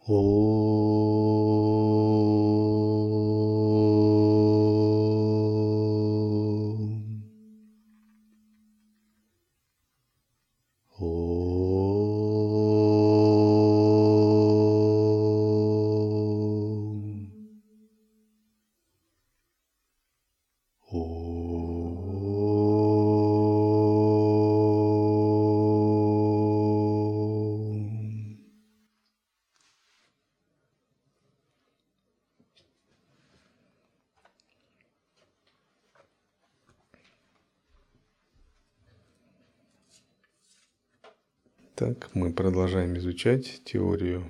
Так, мы продолжаем изучать теорию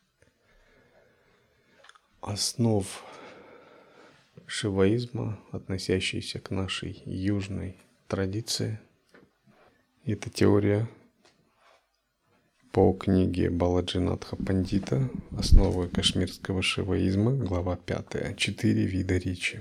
основ шиваизма, относящейся к нашей южной традиции. Это теория по книге Баладжинатха Пандита «Основы кашмирского шиваизма», глава 5. 4 вида речи.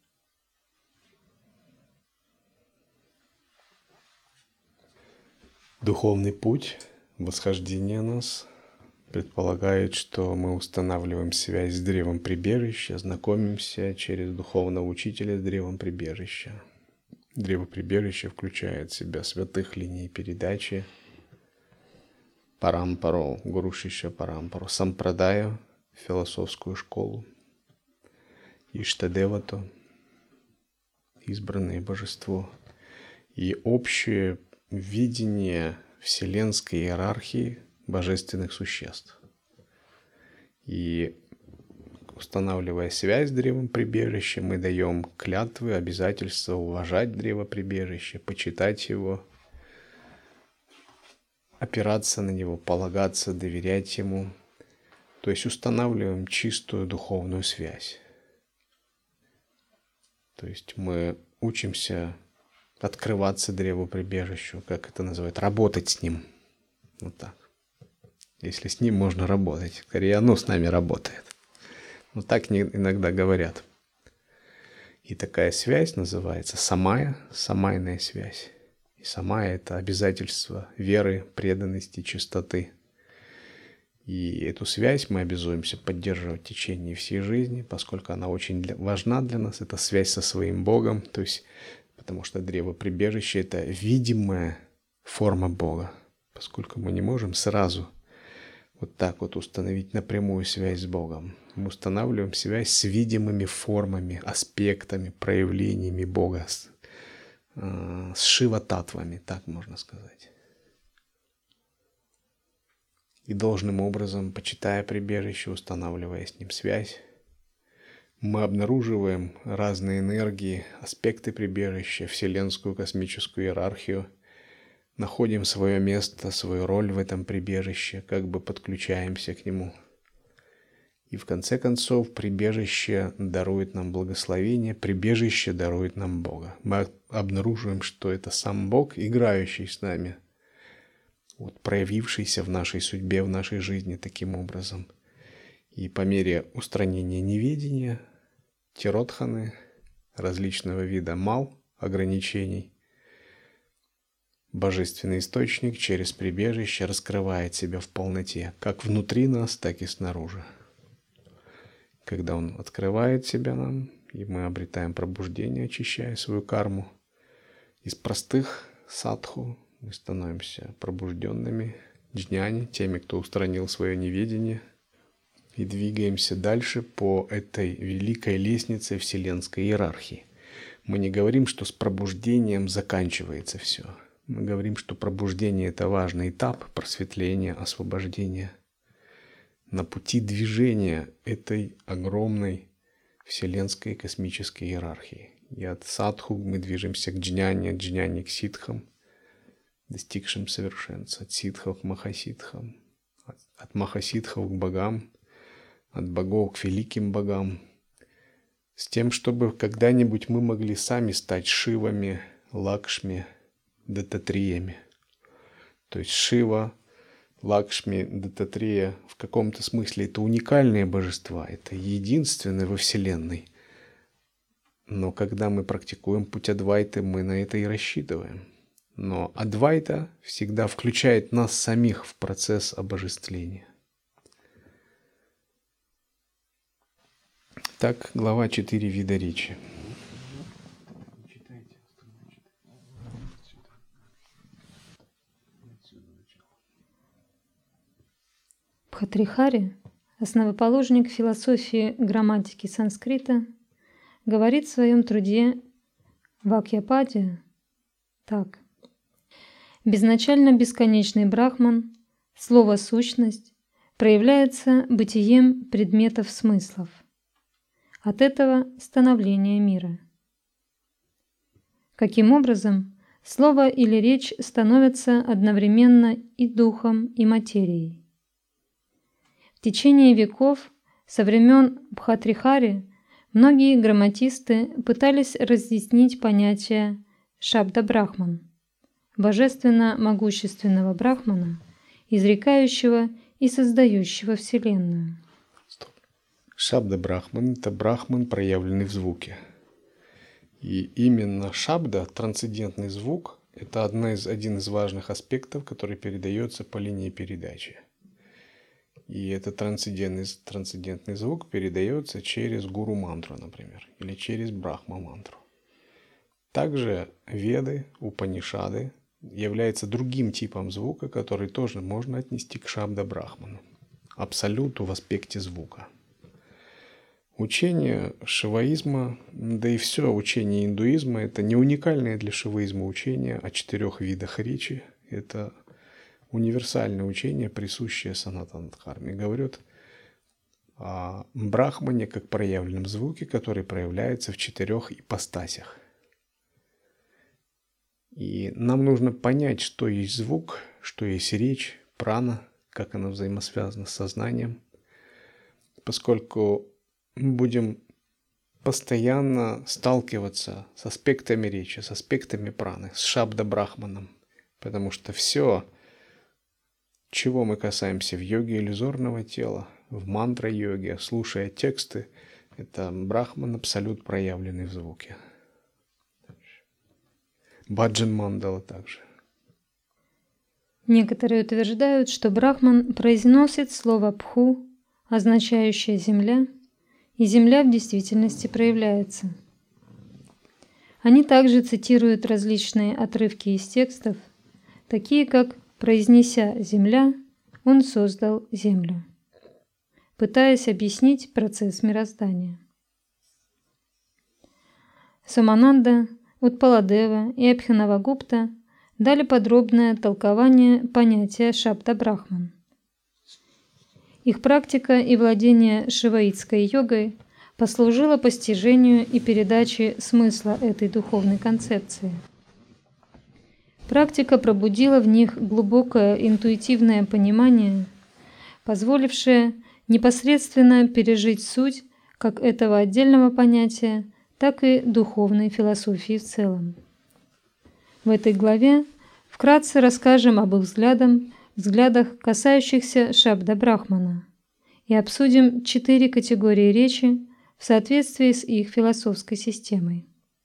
Духовный путь восхождения нас предполагает, что мы устанавливаем связь с древом прибежища, знакомимся через духовного учителя с древом прибежища. Древо прибежища включает в себя святых линий передачи, парампару, гуру шишья парампару, сампрадаю, философскую школу, иштадевату, избранное божество, и общее видение вселенской иерархии божественных существ. И устанавливая связь с древом прибежища, мы даем клятвы, обязательства уважать древо прибежища, почитать его, опираться на него, полагаться, доверять ему. То есть устанавливаем чистую духовную связь. То есть мы учимся открываться древу прибежищу, как это называют, работать с ним. Вот так. Если с ним можно работать, скорее оно с нами работает. Но так иногда говорят. И такая связь называется самая, самайная связь. И самая — это обязательство веры, преданности, чистоты. И эту связь мы обязуемся поддерживать в течение всей жизни, поскольку она очень важна для нас. Это связь со своим Богом, то есть потому что древо прибежища — это видимая форма Бога, поскольку мы не можем сразу вот так вот установить напрямую связь с Богом. Мы устанавливаем связь с видимыми формами, аспектами, проявлениями Бога, с шива-татвами, так можно сказать. И должным образом, почитая прибежище, устанавливая с ним связь, мы обнаруживаем разные энергии, аспекты прибежища, вселенскую космическую иерархию, находим свое место, свою роль в этом прибежище, как бы подключаемся к нему. И в конце концов прибежище дарует нам благословение, прибежище дарует нам Бога. Мы обнаруживаем, что это сам Бог, играющий с нами, вот, проявившийся в нашей судьбе, в нашей жизни таким образом. И по мере устранения неведения, тиротханы, различного вида мал, ограничений, божественный источник через прибежище раскрывает себя в полноте, как внутри нас, так и снаружи. Когда он открывает себя нам, и мы обретаем пробуждение, очищая свою карму, из простых садху мы становимся пробужденными джняни, теми, кто устранил свое неведение, и двигаемся дальше по этой великой лестнице вселенской иерархии. Мы не говорим, что с пробуждением заканчивается все. Мы говорим, что пробуждение — это важный этап просветления, освобождения на пути движения этой огромной вселенской космической иерархии. И от садху мы движемся к джняне, от джняни к ситхам, достигшим совершенства, от ситхов к махаситхам, от махаситхов к богам, от богов к великим богам, с тем, чтобы когда-нибудь мы могли сами стать Шивами, Лакшми, Даттатриями. То есть Шива, Лакшми, Даттатрия в каком-то смысле это уникальные божества, это единственные во Вселенной. Но когда мы практикуем путь Адвайты, мы на это и рассчитываем. Но Адвайта всегда включает нас самих в процесс обожествления. Так, глава 4 вида речи. Бхатрихари, основоположник философии грамматики санскрита, говорит в своем труде Вакьяпадия так. Безначально бесконечный Брахман, слово «сущность», проявляется бытием предметов смыслов. От этого становление мира. Каким образом слово или речь становятся одновременно и духом, и материей? В течение веков, со времен Бхатрихари, многие грамматисты пытались разъяснить понятие Шабда-Брахман, божественно-могущественного Брахмана, изрекающего и создающего Вселенную. Шабда-Брахман – это Брахман, проявленный в звуке. И именно шабда, трансцендентный звук, это один из важных аспектов, который передается по линии передачи. И этот трансцендентный звук передается через гуру-мантру, например, или через брахма-мантру. Также веды, упанишады являются другим типом звука, который тоже можно отнести к шабда-брахману, абсолюту в аспекте звука. Учение шиваизма, да и все учение индуизма, это не уникальное для шиваизма учение о 4 видах речи. Это универсальное учение, присущее Санатана-дхарме. Говорят о брахмане как проявленном звуке, который проявляется в 4 ипостасях. И нам нужно понять, что есть звук, что есть речь, прана, как она взаимосвязана с сознанием, поскольку мы будем постоянно сталкиваться с аспектами речи, с аспектами праны, с шабда-брахманом, потому что все, чего мы касаемся в йоге иллюзорного тела, в мантра-йоге, слушая тексты, это брахман абсолют, проявленный в звуке. Баджан мандала также. Некоторые утверждают, что Брахман произносит слово «пху», означающее «земля», и земля в действительности проявляется. Они также цитируют различные отрывки из текстов, такие как «произнеся земля, он создал землю», пытаясь объяснить процесс мироздания. Сомананда, Утпаладева и Абхинавагупта дали подробное толкование понятия Шабда-Брахман. Их практика и владение шиваитской йогой послужило постижению и передаче смысла этой духовной концепции. Практика пробудила в них глубокое интуитивное понимание, позволившее непосредственно пережить суть как этого отдельного понятия, так и духовной философии в целом. В этой главе вкратце расскажем об их взглядах, касающихся Шабда-Брахмана, и обсудим 4 категории речи в соответствии с их философской системой.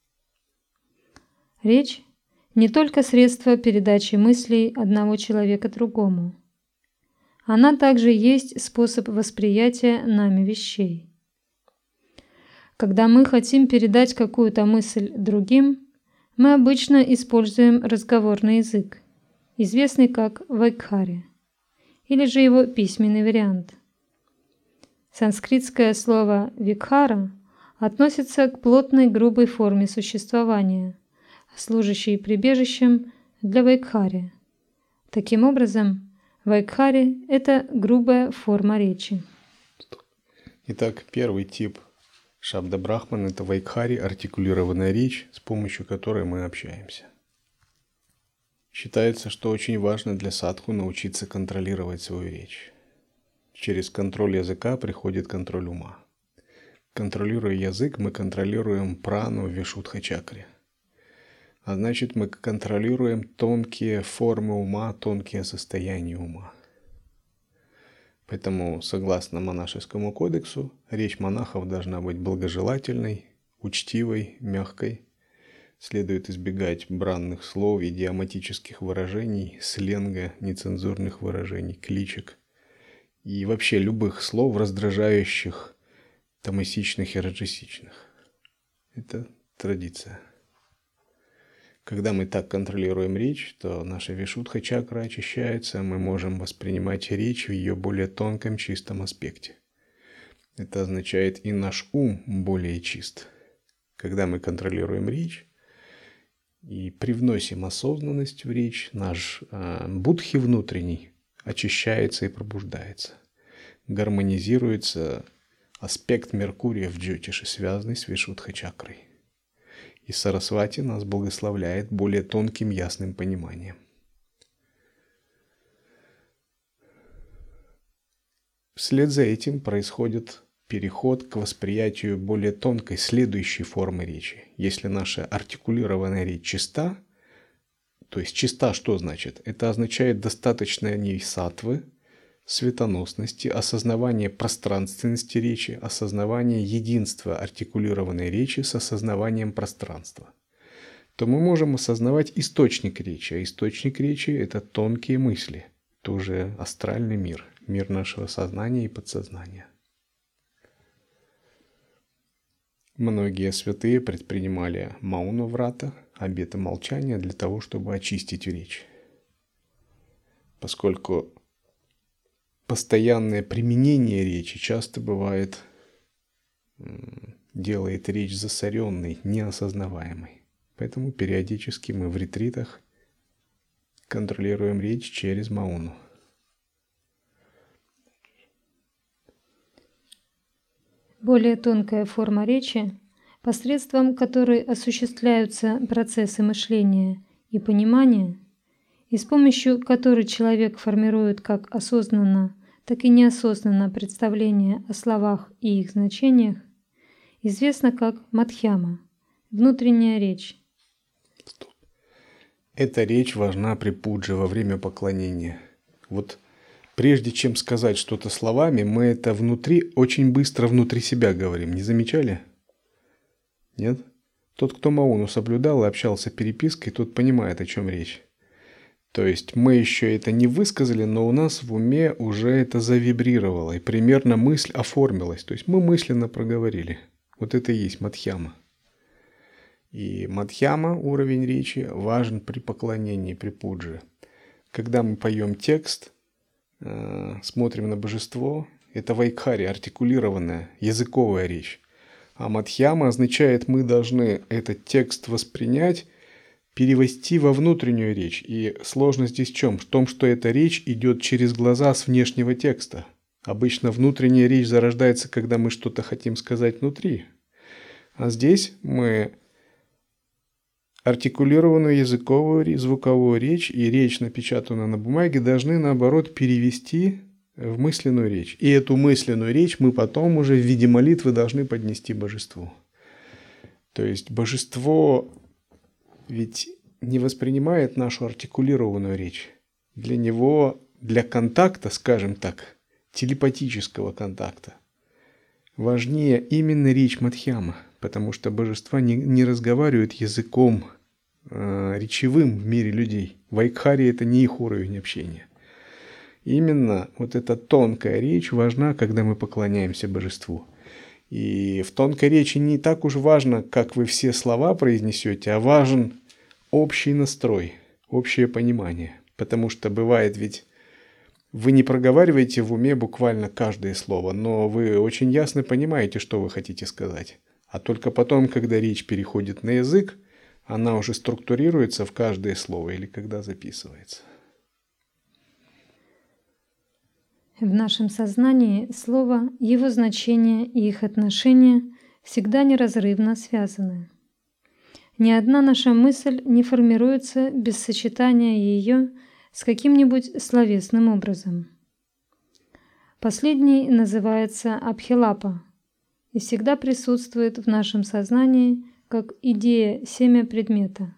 Речь – не только средство передачи мыслей одного человека другому. Она также есть способ восприятия нами вещей. Когда мы хотим передать какую-то мысль другим, мы обычно используем разговорный язык, известный как вайкхари, или же его письменный вариант. Санскритское слово «викхара» относится к плотной грубой форме существования, служащей прибежищем для вайкхари. Таким образом, вайкхари – это грубая форма речи. Итак, первый тип Шабда-Брахман – это вайкхари, артикулированная речь, с помощью которой мы общаемся. Считается, что очень важно для садху научиться контролировать свою речь. Через контроль языка приходит контроль ума. Контролируя язык, мы контролируем прану в вишудха-чакре. А значит, мы контролируем тонкие формы ума, тонкие состояния ума. Поэтому, согласно монашескому кодексу, речь монахов должна быть благожелательной, учтивой, мягкой. Следует избегать бранных слов, идиоматических выражений, сленга, нецензурных выражений, кличек и вообще любых слов, раздражающих тамасичных и раджасичных. Это традиция. Когда мы так контролируем речь, то наша вишудха чакра очищается, мы можем воспринимать речь в ее более тонком, чистом аспекте. Это означает, и наш ум более чист. Когда мы контролируем речь и привносим осознанность в речь, наш будхи внутренний очищается и пробуждается. Гармонизируется аспект Меркурия в Джотише, связанный с вишудха чакрой. И Сарасвати нас благословляет более тонким, ясным пониманием. Вслед за этим происходит переход к восприятию более тонкой, следующей формы речи. Если наша артикулированная речь чиста, то есть чиста что значит? Это означает достаточное в ней саттвы, светоносности, осознавание пространственности речи, осознавание единства артикулированной речи с осознаванием пространства, то мы можем осознавать источник речи. А источник речи – это тонкие мысли, тоже астральный мир, мир нашего сознания и подсознания. Многие святые предпринимали мауна-врата, обеты молчания, для того, чтобы очистить речь. Поскольку постоянное применение речи часто бывает, делает речь засоренной, неосознаваемой. Поэтому периодически мы в ретритах контролируем речь через мауну. Более тонкая форма речи, посредством которой осуществляются процессы мышления и понимания, и с помощью которой человек формирует как осознанно, так и неосознанно представление о словах и их значениях, известна как мадхьяма, внутренняя речь. Эта речь важна при пудже во время поклонения. Вот прежде чем сказать что-то словами, мы это внутри, очень быстро внутри себя говорим. Не замечали? Нет? Тот, кто мауну соблюдал и общался перепиской, тот понимает, о чем речь. То есть мы еще это не высказали, но у нас в уме уже это завибрировало, и примерно мысль оформилась. То есть мы мысленно проговорили. Вот это и есть мадхьяма. И мадхьяма, уровень речи, важен при поклонении, при пудже. Когда мы поем текст, смотрим на божество, это вайкхари, артикулированная, языковая речь. А мадхьяма означает, мы должны этот текст воспринять, перевести во внутреннюю речь. И сложность здесь в чем? В том, что эта речь идет через глаза с внешнего текста. Обычно внутренняя речь зарождается, когда мы что-то хотим сказать внутри. А здесь мы артикулированную языковую, звуковую речь и речь, напечатанную на бумаге, должны, наоборот, перевести в мысленную речь. И эту мысленную речь мы потом уже в виде молитвы должны поднести божеству. То есть божество ведь не воспринимает нашу артикулированную речь. Для него, для контакта, скажем так, телепатического контакта, важнее именно речь мадхьяма, потому что божества не разговаривают языком речевым в мире людей. Вайкхари – это не их уровень общения. Именно вот эта тонкая речь важна, когда мы поклоняемся божеству. И в тонкой речи не так уж важно, как вы все слова произнесете, а важен общий настрой, общее понимание. Потому что бывает ведь, вы не проговариваете в уме буквально каждое слово, но вы очень ясно понимаете, что вы хотите сказать. А только потом, когда речь переходит на язык, она уже структурируется в каждое слово или когда записывается. В нашем сознании слово, его значение и их отношения всегда неразрывно связаны. Ни одна наша мысль не формируется без сочетания ее с каким-нибудь словесным образом. Последний называется абхилапа и всегда присутствует в нашем сознании как идея, семя предмета.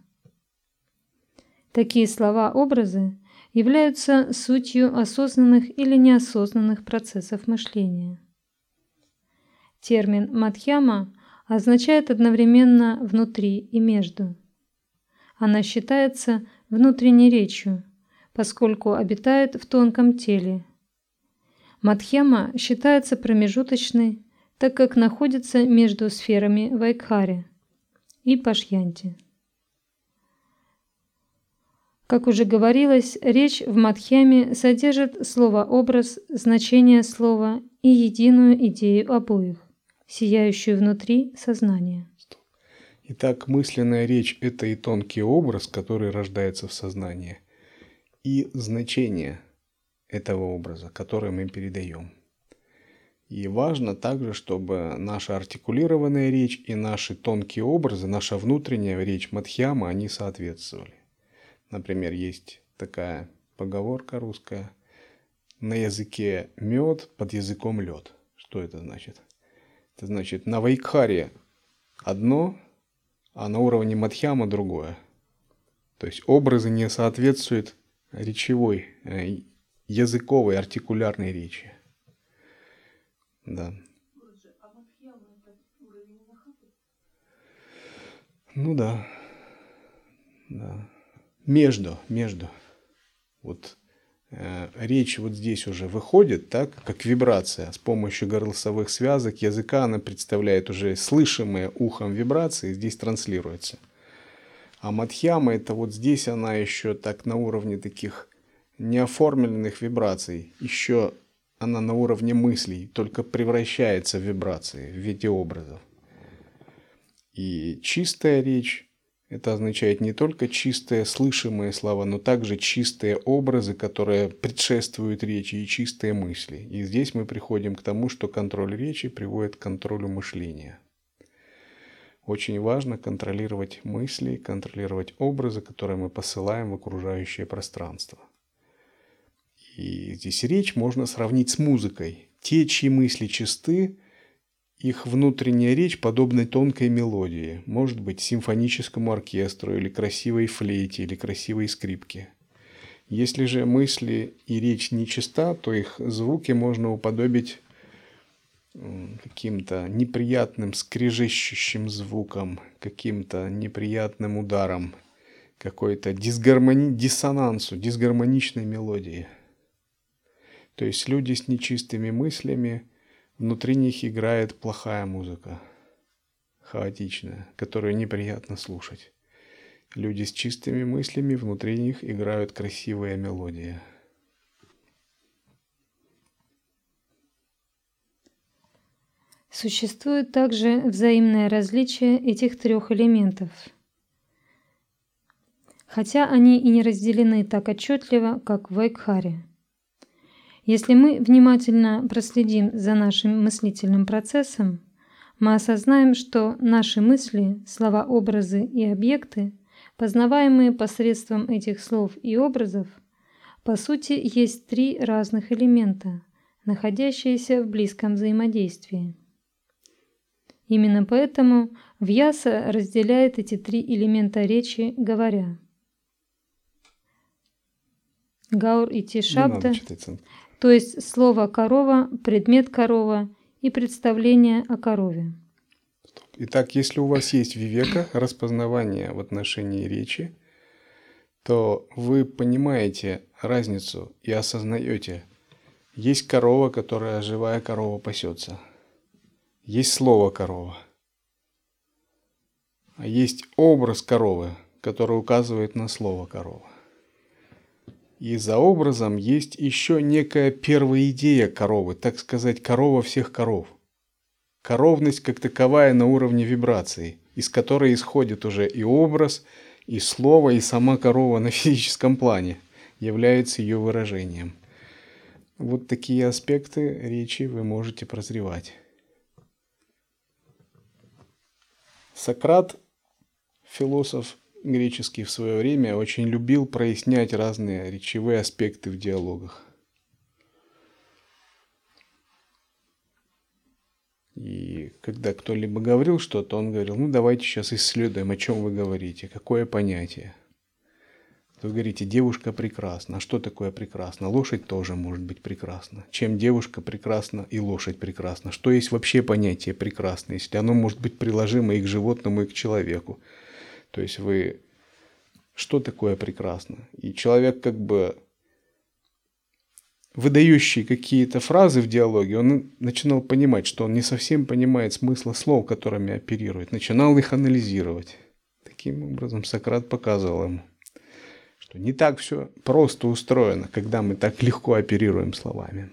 Такие слова-образы являются сутью осознанных или неосознанных процессов мышления. Термин «мадхьяма» означает одновременно «внутри» и «между». Она считается внутренней речью, поскольку обитает в тонком теле. Мадхьяма считается промежуточной, так как находится между сферами Вайкхари и Пашьянти. Как уже говорилось, речь в Мадхьяме содержит слово-образ, значение слова и единую идею обоих, сияющую внутри сознания. Итак, мысленная речь – это и тонкий образ, который рождается в сознании, и значение этого образа, который мы передаем. И важно также, чтобы наша артикулированная речь и наши тонкие образы, наша внутренняя речь Мадхьяма, они соответствовали. Например, есть такая поговорка русская: на языке мед, под языком лед. Что это значит? Это значит, на Вайкхаре одно, а на уровне Мадхьяма другое. То есть образы не соответствуют речевой, языковой, артикулярной речи. Да. Ну да. Да. Между. Вот речь вот здесь уже выходит, так, как вибрация. С помощью голосовых связок языка она представляет уже слышимые ухом вибрации, здесь транслируется. А Мадхьяма — это вот здесь она еще так на уровне таких неоформленных вибраций. Еще она на уровне мыслей, только превращается в вибрации в виде образов. И чистая речь — это означает не только чистые слышимые слова, но также чистые образы, которые предшествуют речи, и чистые мысли. И здесь мы приходим к тому, что контроль речи приводит к контролю мышления. Очень важно контролировать мысли, контролировать образы, которые мы посылаем в окружающее пространство. И здесь речь можно сравнить с музыкой. Те, чьи мысли чисты, их внутренняя речь подобна тонкой мелодии, может быть, симфоническому оркестру, или красивой флейте, или красивой скрипке. Если же мысли и речь нечиста, то их звуки можно уподобить каким-то неприятным скрежещущим звуком, каким-то неприятным ударом, какой-то диссонансу, дисгармоничной мелодии. То есть люди с нечистыми мыслями, внутри них играет плохая музыка, хаотичная, которую неприятно слушать. Люди с чистыми мыслями, внутри них играют красивые мелодии. Существует также взаимное различие этих трех элементов, хотя они и не разделены так отчетливо, как в Вайкхаре. Если мы внимательно проследим за нашим мыслительным процессом, мы осознаем, что наши мысли, слова, образы и объекты, познаваемые посредством этих слов и образов, по сути есть три разных элемента, находящиеся в близком взаимодействии. Именно поэтому Вьяса разделяет эти три элемента речи, говоря: Гаур Ити Шабда, то есть слово «корова», предмет «корова» и представление о корове. Итак, если у вас есть вивека, распознавание в отношении речи, то вы понимаете разницу и осознаете. Есть корова, которая живая корова пасется. Есть слово «корова». А есть образ коровы, который указывает на слово «корова». И за образом есть еще некая первая идея коровы, так сказать, корова всех коров. Коровность как таковая на уровне вибрации, из которой исходит уже и образ, и слово, и сама корова на физическом плане является ее выражением. Вот такие аспекты речи вы можете прозревать. Сократ, философ греческий в свое время, очень любил прояснять разные речевые аспекты в диалогах. И когда кто-либо говорил что-то, он говорил: ну давайте сейчас исследуем, о чем вы говорите, какое понятие. Вы говорите: девушка прекрасна. А что такое прекрасно? Лошадь тоже может быть прекрасна. Чем девушка прекрасна и лошадь прекрасна? Что есть вообще понятие прекрасно, если оно может быть приложимо и к животному, и к человеку? То есть вы... Что такое прекрасно? И человек как бы выдающие какие-то фразы в диалоге, он начинал понимать, что он не совсем понимает смысла слов, которыми оперирует, начинал их анализировать. Таким образом, Сократ показывал ему, что не так все просто устроено, когда мы так легко оперируем словами.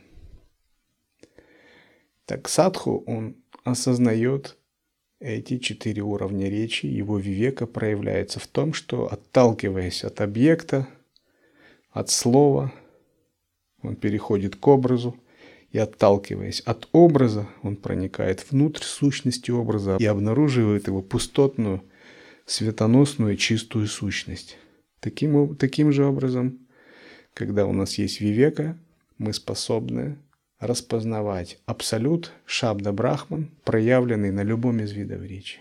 Так садху, он осознает эти 4 уровня речи, его вивека проявляется в том, что, отталкиваясь от объекта, от слова, он переходит к образу, и отталкиваясь от образа, он проникает внутрь сущности образа и обнаруживает его пустотную, светоносную, чистую сущность. Таким же образом, когда у нас есть вивека, мы способны распознавать абсолют Шабда Брахман, проявленный на любом из видов речи.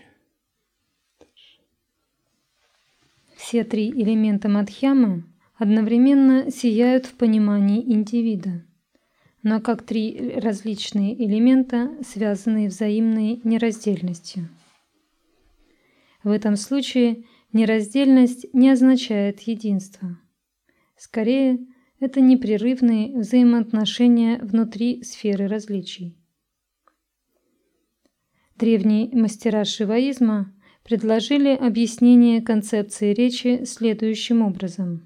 Все 3 элемента Мадхьямы одновременно сияют в понимании индивида, но как 3 различные элемента, связанные взаимной нераздельностью. В этом случае нераздельность не означает единство. Скорее, это непрерывные взаимоотношения внутри сферы различий. Древние мастера шиваизма предложили объяснение концепции речи следующим образом.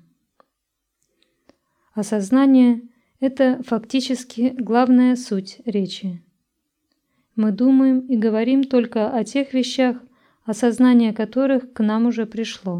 Осознание – это фактически главная суть речи. Мы думаем и говорим только о тех вещах, осознание которых к нам уже пришло.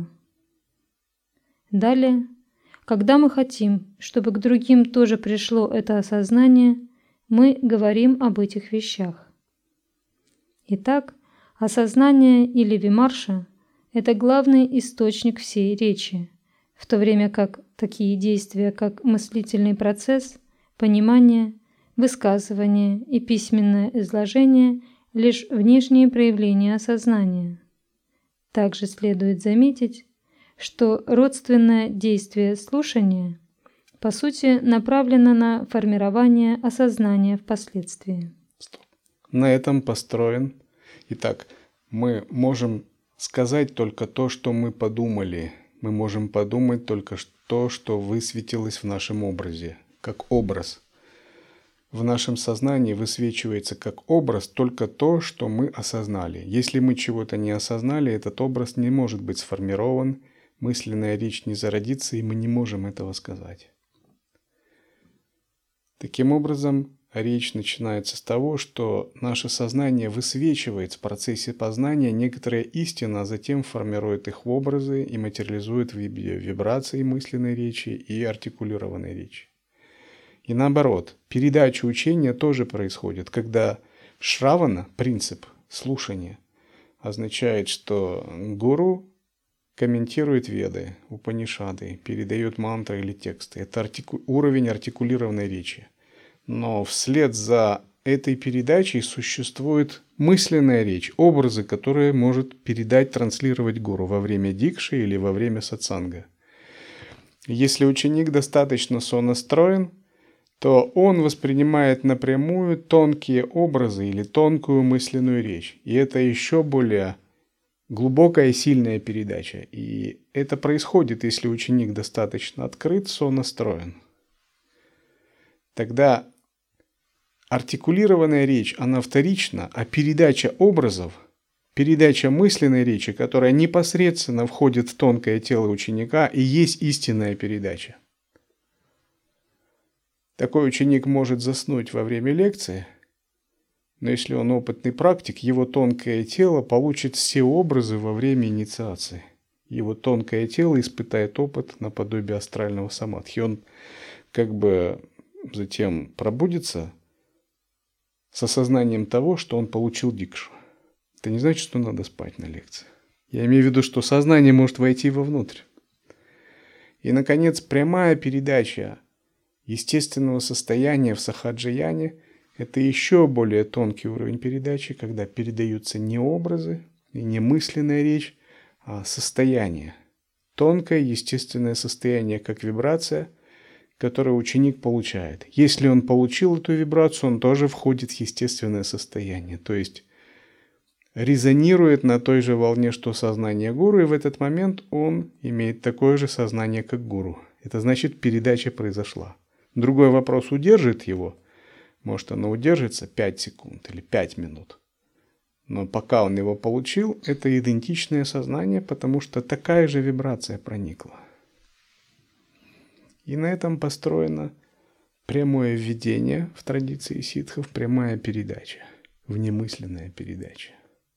Далее, когда мы хотим, чтобы к другим тоже пришло это осознание, мы говорим об этих вещах. Итак, осознание или вимарша – это главный источник всей речи, в то время как такие действия, как мыслительный процесс, понимание, высказывание и письменное изложение – лишь внешние проявления осознания. Также следует заметить, что родственное действие слушания по сути направлено на формирование осознания впоследствии. На этом построен. Итак, мы можем сказать только то, что мы подумали. Мы можем подумать только то, что высветилось в нашем образе, как образ. В нашем сознании высвечивается как образ только то, что мы осознали. Если мы чего-то не осознали, этот образ не может быть сформирован, мысленная речь не зародится, и мы не можем этого сказать. Таким образом, речь начинается с того, что наше сознание высвечивает в процессе познания некоторые истины, а затем формирует их в образы и материализует в виде вибраций мысленной речи и артикулированной речи. И наоборот, передача учения тоже происходит, когда шравана, принцип слушания, означает, что гуру комментирует веды, упанишады, передает мантры или тексты. Это уровень артикулированной речи. Но вслед за этой передачей существует мысленная речь, образы, которые может передать, транслировать гуру во время дикши или во время сатсанга. Если ученик достаточно сонастроен, то он воспринимает напрямую тонкие образы или тонкую мысленную речь. И это еще более глубокая и сильная передача. И это происходит, если ученик достаточно открыт, сонастроен. Тогда артикулированная речь, она вторична, а передача образов, передача мысленной речи, которая непосредственно входит в тонкое тело ученика, и есть истинная передача. Такой ученик может заснуть во время лекции, но если он опытный практик, его тонкое тело получит все образы во время инициации. Его тонкое тело испытает опыт наподобие астрального самадхи. Он как бы затем пробудится с осознанием того, что он получил дикшу. Это не значит, что надо спать на лекции. Я имею в виду, что сознание может войти вовнутрь. И, наконец, прямая передача естественного состояния в сахаджаяне – это еще более тонкий уровень передачи, когда передаются не образы и не мысленная речь, а состояние. Тонкое естественное состояние, как вибрация, которое ученик получает. Если он получил эту вибрацию, он тоже входит в естественное состояние, то есть резонирует на той же волне, что сознание гуру, и в этот момент он имеет такое же сознание, как гуру. Это значит, передача произошла. Другой вопрос, удержит его. Может, оно удержится 5 секунд или 5 минут. Но пока он его получил, это идентичное сознание, потому что такая же вибрация проникла. И на этом построено прямое введение в традиции ситхов, прямая передача, внемысленная передача.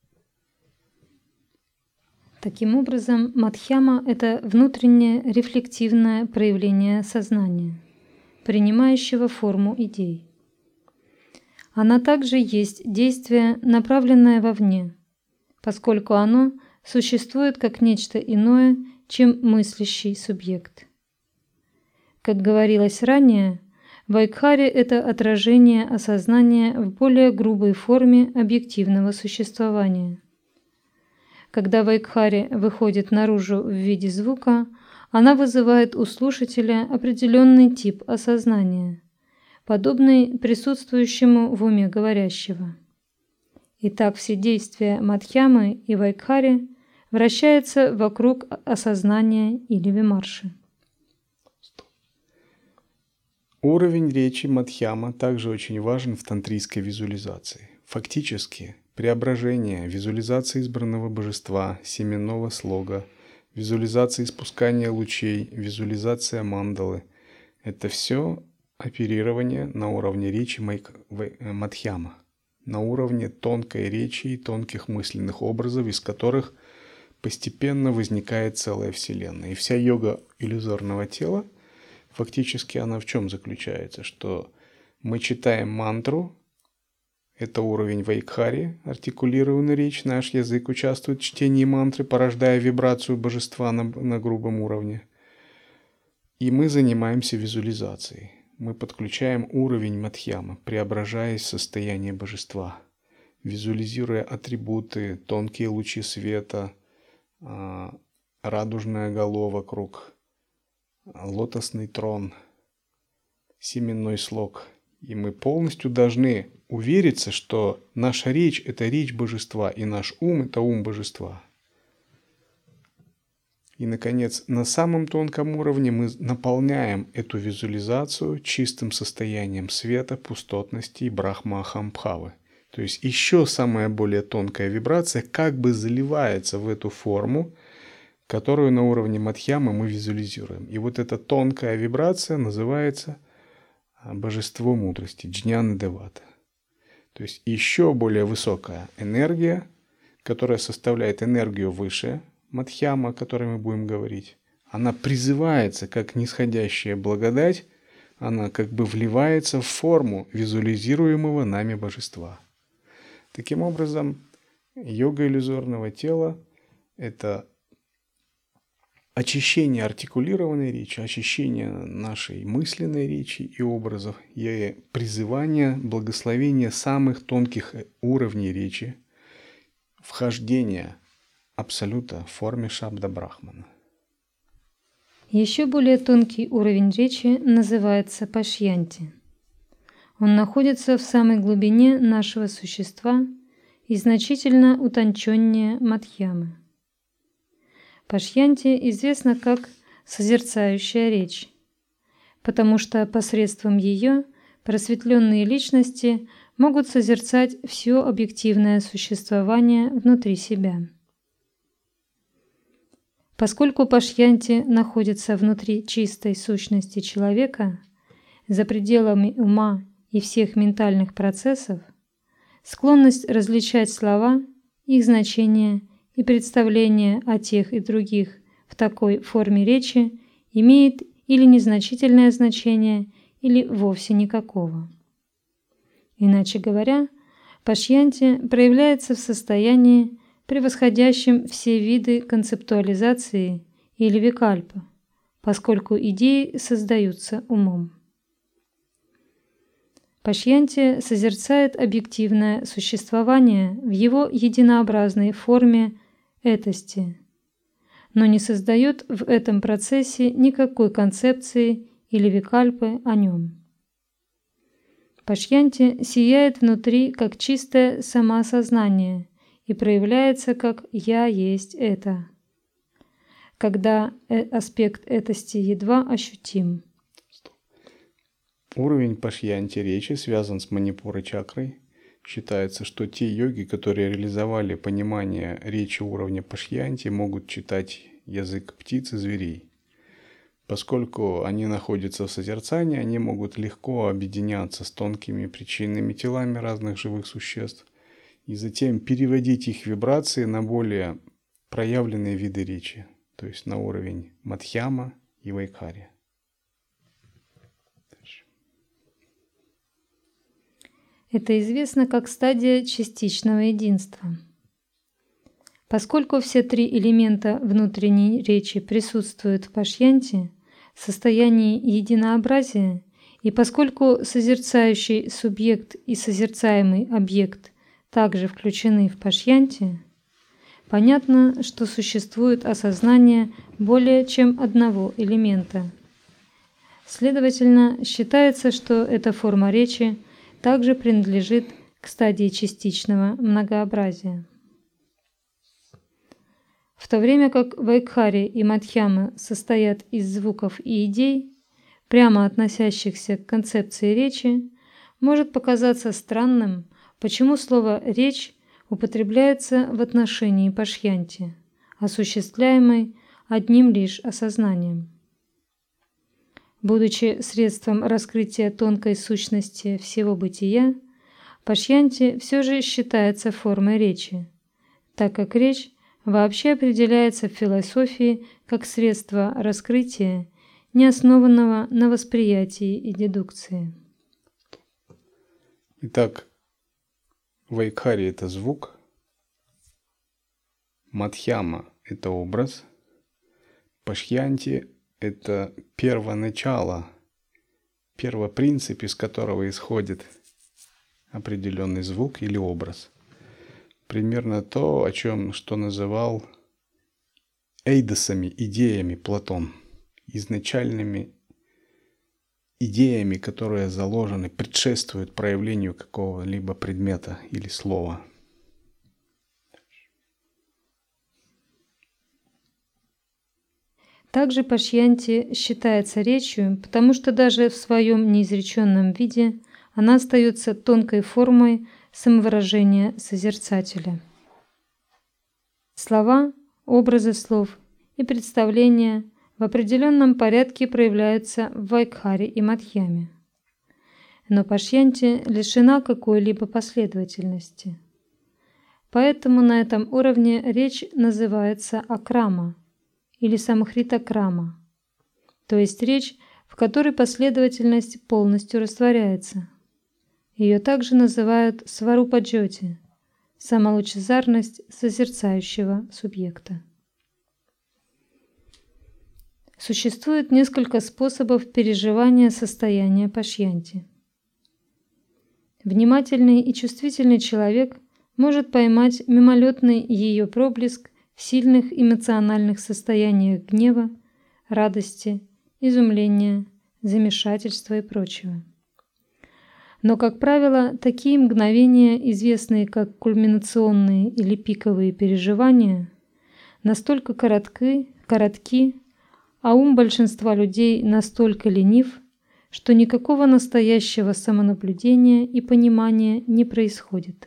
Таким образом, мадхьяма – это внутреннее рефлективное проявление сознания, принимающего форму идей. Она также есть действие, направленное вовне, поскольку оно существует как нечто иное, чем мыслящий субъект. Как говорилось ранее, вайкхари – это отражение осознания в более грубой форме объективного существования. Когда вайкхари выходит наружу в виде звука, она вызывает у слушателя определенный тип осознания, подобный присутствующему в уме говорящего. Итак, все действия мадхьямы и вайкхари вращаются вокруг осознания или вимарши. Уровень речи мадхьяма также очень важен в тантрийской визуализации. Фактически, преображение, визуализация избранного божества, семенного слога, визуализация испускания лучей, визуализация мандалы – это все оперирование на уровне речи мадхьяма, на уровне тонкой речи и тонких мысленных образов, из которых постепенно возникает целая вселенная. И вся йога иллюзорного тела, фактически она в чем заключается? Что мы читаем мантру, это уровень вайкхари, артикулированная речь, наш язык участвует в чтении мантры, порождая вибрацию божества на грубом уровне. И мы занимаемся визуализацией. Мы подключаем уровень мадхьямы, преображаясь в состояние божества, визуализируя атрибуты, тонкие лучи света, радужная голова вокруг, лотосный трон, семенной слог. И мы полностью должны увериться, что наша речь – это речь божества, и наш ум – это ум божества. И, наконец, на самом тонком уровне мы наполняем эту визуализацию чистым состоянием света, пустотности и брахма-ахамбхавы. То есть еще самая более тонкая вибрация как бы заливается в эту форму, которую на уровне мадхьямы мы визуализируем. И вот эта тонкая вибрация называется божество мудрости, джняна-девата. То есть еще более высокая энергия, которая составляет энергию выше мадхьяма, о которой мы будем говорить. Она призывается как нисходящая благодать, она как бы вливается в форму визуализируемого нами божества. Таким образом, йога иллюзорного тела – это очищение артикулированной речи, очищение нашей мысленной речи и образов, и призывание, благословение самых тонких уровней речи, вхождение абсолюта в форме шабда брахмана. Еще более тонкий уровень речи называется пашьянти. Он находится в самой глубине нашего существа и значительно утонченнее мадхьямы. Пашьянти известна как созерцающая речь, потому что посредством ее просветленные личности могут созерцать все объективное существование внутри себя. Поскольку пашьянти находится внутри чистой сущности человека, за пределами ума и всех ментальных процессов, склонность различать слова, их значение и представление о тех и других в такой форме речи имеет или незначительное значение, или вовсе никакого. Иначе говоря, пашьянти проявляется в состоянии, превосходящем все виды концептуализации или викальпа, поскольку идеи создаются умом. Пашьянти созерцает объективное существование в его единообразной форме этости, но не создает в этом процессе никакой концепции или викальпы о нем. Пашьянти сияет внутри как чистое самоосознание и проявляется как «я есть это», когда аспект этости едва ощутим. Уровень пашьянти речи связан с манипурой чакрой. Считается, что те йоги, которые реализовали понимание речи уровня пашьянти, могут читать язык птиц и зверей. Поскольку они находятся в созерцании, они могут легко объединяться с тонкими причинными телами разных живых существ и затем переводить их вибрации на более проявленные виды речи, то есть на уровень Мадхьяма и Вайкхари. Это известно как стадия частичного единства. Поскольку все три элемента внутренней речи присутствуют в пашьянти, состоянии единообразия, и поскольку созерцающий субъект и созерцаемый объект также включены в пашьянти, понятно, что существует осознание более чем одного элемента. Следовательно, считается, что эта форма речи также принадлежит к стадии частичного многообразия. В то время как Вайкхари и Мадхьяма состоят из звуков и идей, прямо относящихся к концепции речи, может показаться странным, почему слово «речь» употребляется в отношении пашьянти, осуществляемой одним лишь осознанием. Будучи средством раскрытия тонкой сущности всего бытия, пашьянти все же считается формой речи, так как речь вообще определяется в философии как средство раскрытия, не основанного на восприятии и дедукции. Итак, Вайкхари – это звук, Мадхьяма – это образ, пашьянти – это первоначало, первопринцип, из которого исходит определенный звук или образ. Примерно то, что называл эйдосами, идеями Платон, изначальными идеями, которые заложены, предшествуют проявлению какого-либо предмета или слова. Также пашьянти считается речью, потому что даже в своем неизреченном виде она остается тонкой формой самовыражения созерцателя. Слова, образы слов и представления в определенном порядке проявляются в Вайкхари и Мадхьяме. Но пашьянти лишена какой-либо последовательности. Поэтому на этом уровне речь называется акрама или самхрита-крама, то есть речь, в которой последовательность полностью растворяется. Ее также называют сварупа-джоти – самолучезарность созерцающего субъекта. Существует несколько способов переживания состояния пашьянти. Внимательный и чувствительный человек может поймать мимолетный ее проблеск в сильных эмоциональных состояниях гнева, радости, изумления, замешательства и прочего. Но, как правило, такие мгновения, известные как кульминационные или пиковые переживания, настолько коротки, а ум большинства людей настолько ленив, что никакого настоящего самонаблюдения и понимания не происходит.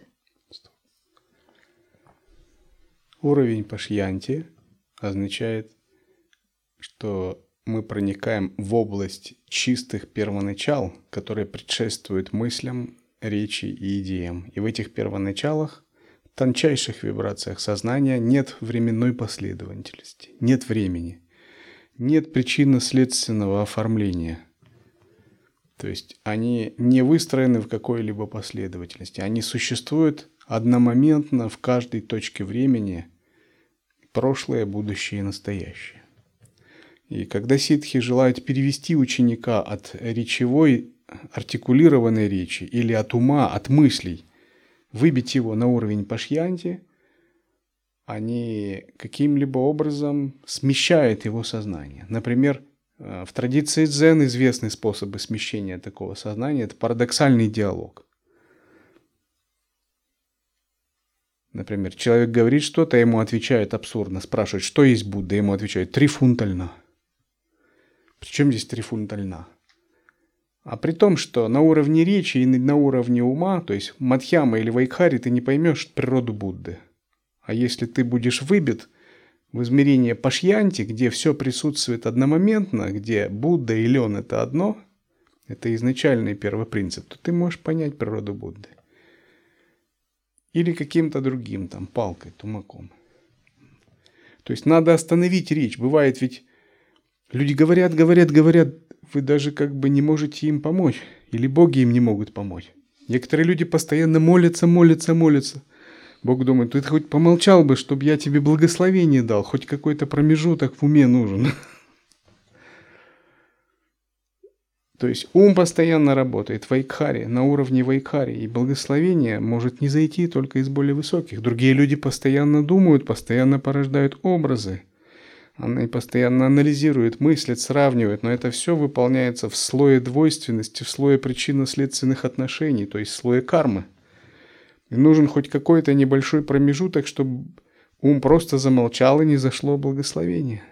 Уровень пашьянти означает, что мы проникаем в область чистых первоначал, которые предшествуют мыслям, речи и идеям. И в этих первоначалах, в тончайших вибрациях сознания нет временной последовательности, нет времени, нет причинно-следственного оформления. То есть они не выстроены в какой-либо последовательности. Они существуют одномоментно в каждой точке времени, прошлое, будущее и настоящее. И когда ситхи желают перевести ученика от речевой, артикулированной речи или от ума, от мыслей, выбить его на уровень пашьянти, они каким-либо образом смещают его сознание. Например, в традиции дзен известны способы смещения такого сознания – это парадоксальный диалог. Например, человек говорит что-то, ему отвечают абсурдно, спрашивают, что есть Будда, ему отвечают 3 фунта льна. Причем здесь 3 фунта льна? А при том, что на уровне речи и на уровне ума, то есть Мадхьяма или Вайкхари, ты не поймешь природу Будды. А если ты будешь выбит в измерение Пашьянти, где все присутствует одномоментно, где Будда и лен это одно, это изначальный первый принцип, то ты можешь понять природу Будды. Или каким-то другим, там, палкой, тумаком. То есть надо остановить речь. Бывает ведь, люди говорят, вы даже как бы не можете им помочь. Или боги им не могут помочь. Некоторые люди постоянно молятся. Бог думает, ты хоть помолчал бы, чтобы я тебе благословение дал, хоть какой-то промежуток в уме нужен. То есть ум постоянно работает, вайкхари, на уровне вайкхари, и благословение может не зайти только из более высоких. Другие люди постоянно думают, постоянно порождают образы. Они постоянно анализируют, мыслят, сравнивают, но это все выполняется в слое двойственности, в слое причинно-следственных отношений, то есть в слое кармы. И нужен хоть какой-то небольшой промежуток, чтобы ум просто замолчал и не зашло благословение.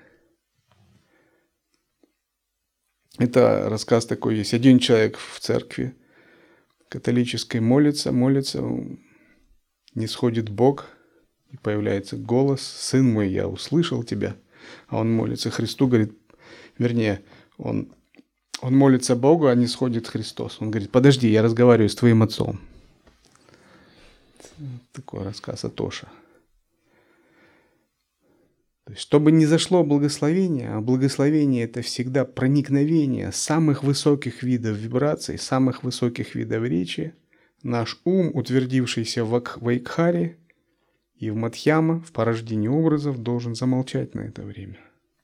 Это рассказ такой есть. Один человек в церкви католической молится, не сходит Бог, и появляется голос: «Сын мой, я услышал тебя». А он молится Христу, говорит, вернее, он молится Богу, а не сходит Христос. Он говорит: подожди, я разговариваю с твоим отцом. Такой рассказ Атоша. То есть, чтобы не зашло благословение, а благословение — это всегда проникновение самых высоких видов вибраций, самых высоких видов речи, наш ум, утвердившийся в Вайкхаре и в Мадхьяма, в порождении образов, должен замолчать на это время.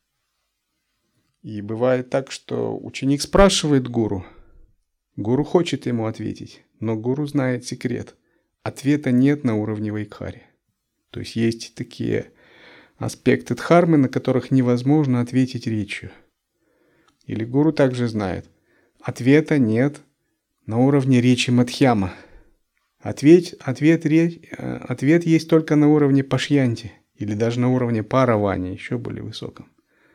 И бывает так, что ученик спрашивает гуру хочет ему ответить, но гуру знает секрет. Ответа нет на уровне Вайкхари. То есть есть такие аспекты дхармы, на которых невозможно ответить речью. Или гуру также знает, ответа нет на уровне речи Мадхьяма. Ответ есть только на уровне Пашьянти, или даже на уровне Паравани, еще более высоком.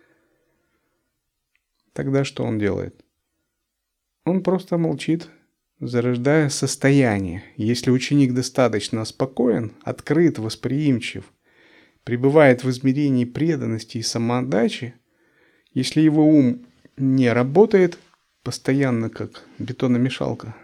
Тогда что он делает? Он просто молчит, зарождая состояние. Если ученик достаточно спокоен, открыт, восприимчив, пребывает в измерении преданности и самоотдачи, если его ум не работает постоянно как бетономешалка,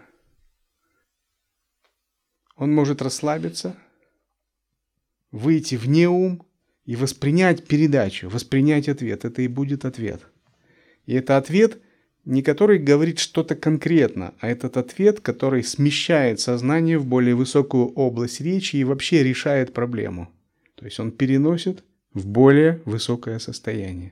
он может расслабиться, выйти вне ум и воспринять передачу, воспринять ответ. Это и будет ответ. И это ответ, не который говорит что-то конкретно, а этот ответ, который смещает сознание в более высокую область речи и вообще решает проблему. То есть он переносит в более высокое состояние.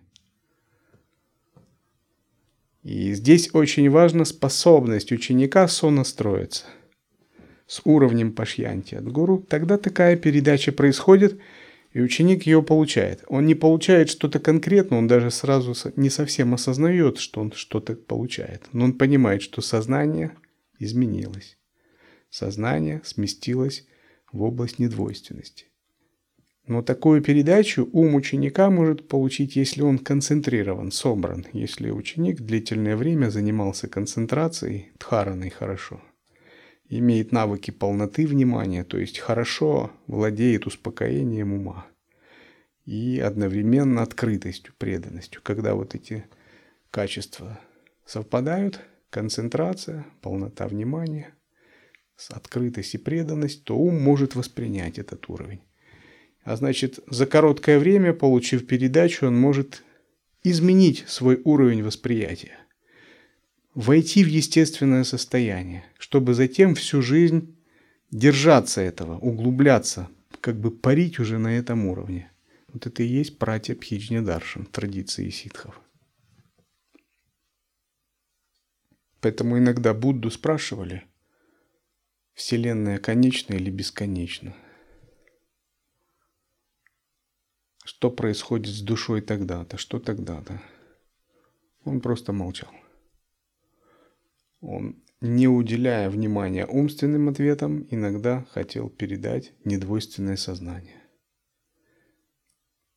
И здесь очень важна способность ученика сонастроиться с уровнем Пашьянти от гуру. Тогда такая передача происходит, и ученик ее получает. Он не получает что-то конкретно, он даже сразу не совсем осознает, что он что-то получает. Но он понимает, что сознание изменилось. Сознание сместилось в область недвойственности. Но такую передачу ум ученика может получить, если он концентрирован, собран, если ученик длительное время занимался концентрацией, дхараной хорошо, имеет навыки полноты внимания, то есть хорошо владеет успокоением ума и одновременно открытостью, преданностью. Когда вот эти качества совпадают, концентрация, полнота внимания, открытость и преданность, то ум может воспринять этот уровень. А значит, за короткое время, получив передачу, он может изменить свой уровень восприятия, войти в естественное состояние, чтобы затем всю жизнь держаться этого, углубляться, как бы парить уже на этом уровне. Вот это и есть пратья-бхиджня-даршан, традиции ситхов. Поэтому иногда Будду спрашивали, Вселенная конечна или бесконечна? Что происходит с душой тогда-то, что тогда-то? Он просто молчал. Он, не уделяя внимания умственным ответам, иногда хотел передать недвойственное сознание.